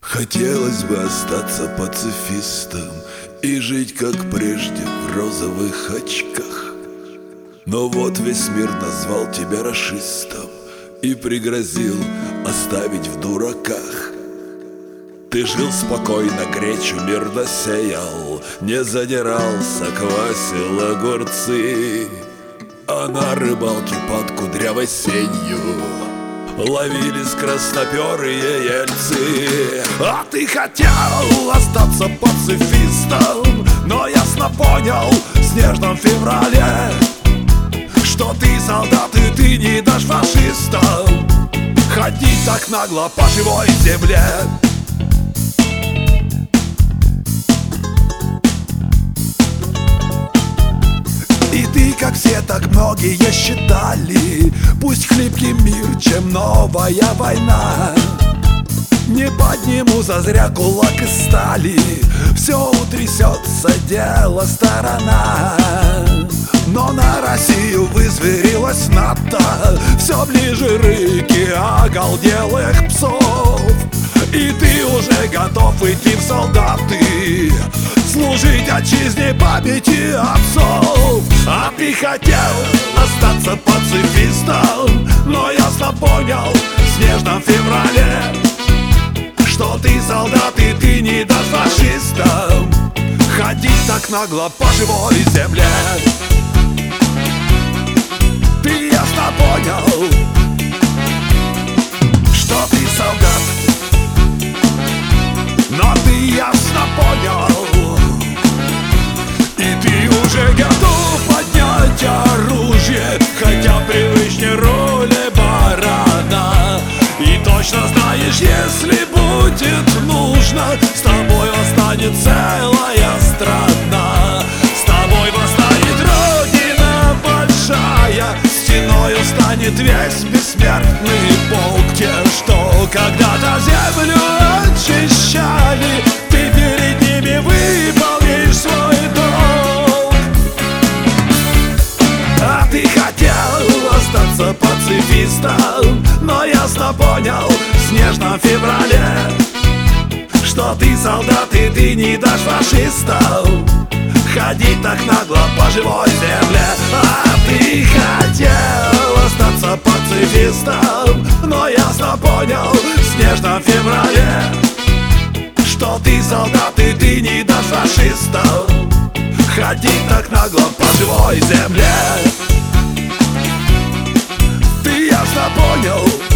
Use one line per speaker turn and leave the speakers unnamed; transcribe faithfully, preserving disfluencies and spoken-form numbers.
Хотелось бы остаться пацифистом и жить как прежде в розовых очках. Но вот весь мир назвал тебя рашистом и пригрозил оставить в дураках. Ты жил спокойно, гречу мирно сеял, не задирался, квасил огурцы, а на рыбалке под кудрявой сенью ловились красноперые ельцы. А ты хотел остаться пацифистом, но ясно понял в снежном феврале, что ты солдат и ты не дашь фашистам ходить так нагло по живой земле. И ты, как все, так многие считали, пусть хлипкий мир, чем новая война. Не подниму зазря кулак из стали, все утрясется, дело сторона. Но на Россию вызверилась НАТО, все ближе рыки оголделых псов. И ты уже готов идти в солдаты, служить отчизне памяти отцов. А ты хотел остаться пацифистом, но ясно понял в снежном феврале, что ты солдат и ты не дашь фашистам ходить так нагло по живой земле. Ты ясно понял, что ты солдат, но ты ясно понял, и ты уже готов поднять оружие, хотя привычнее роли барана. И точно знаешь, если будет нужно, с тобой восстанет целая страна. С тобой восстанет Родина большая, стеною станет весь бессмертный полк. Те, что когда-то землю очищали, ты перед ними выполнишь свой долг. А ты хотел остаться пацифистом, но ясно понял в снежном феврале, что ты солдат и ты не дашь фашистам ходить так нагло по живой земле. А ты хотел остаться пацифистом, но ясно понял в снежном феврале, что ты солдат и ты не дашь фашистам ходить так нагло по живой земле. Ты ясно понял,